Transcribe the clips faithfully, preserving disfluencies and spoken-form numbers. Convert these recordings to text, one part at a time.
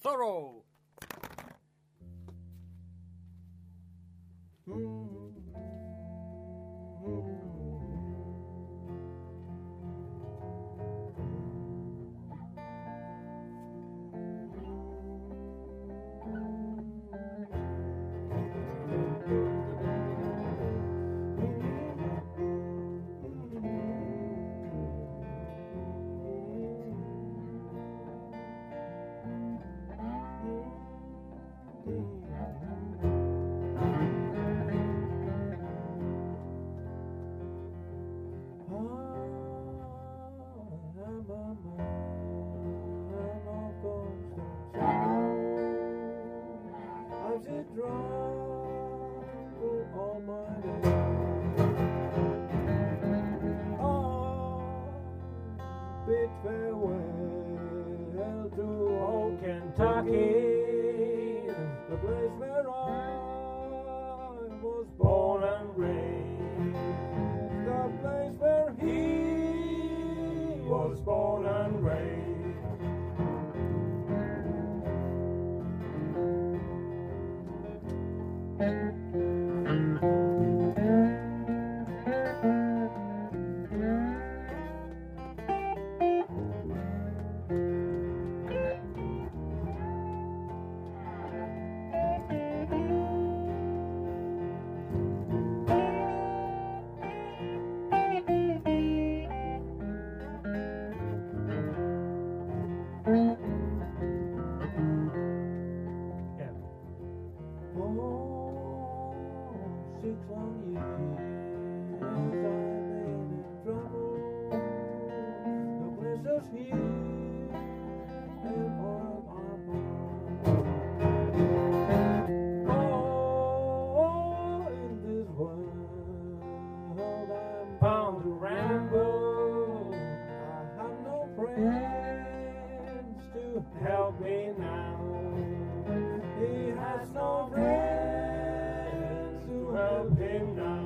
Sorrow. Bid farewell to old Kentucky, the place where I was born and raised, the place where he was born and raised. Six long years I've been in trouble. The place is here and all I'm oh, in this world I'm bound to ramble. I have no friends to help me now. He has no friends to help him now.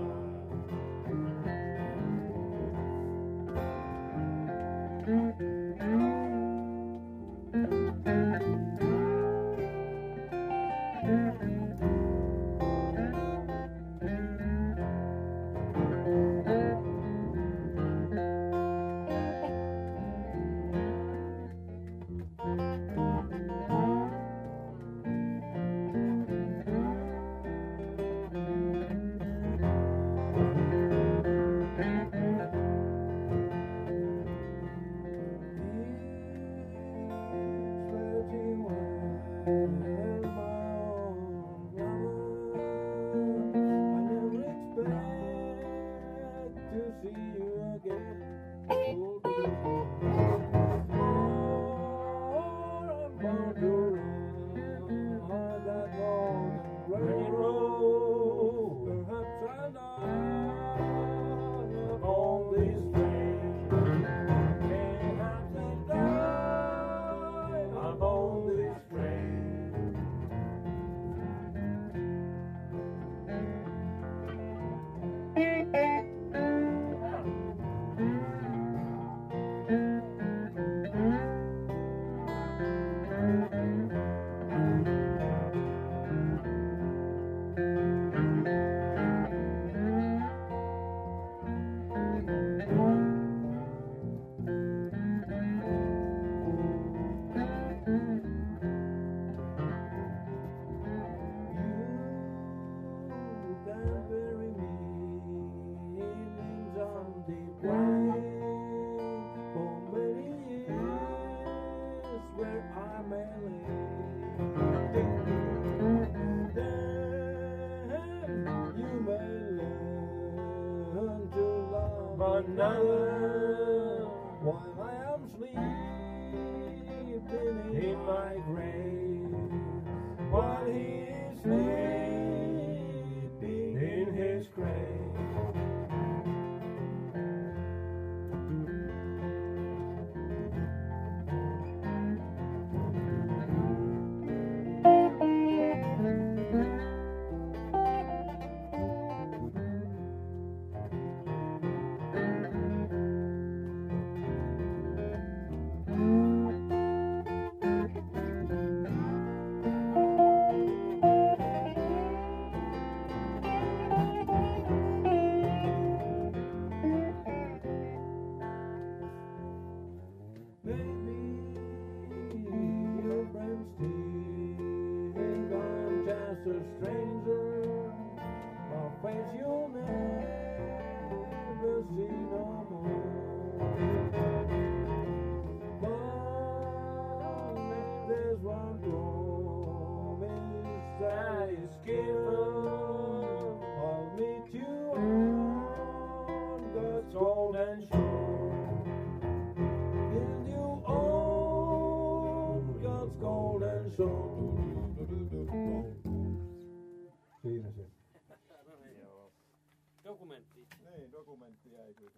Another while I am sleeping in my grave, while he is sleeping in his grave. so. Siinä se. Joo. Dokumentti. Niin, dokumentti jäi kyllä.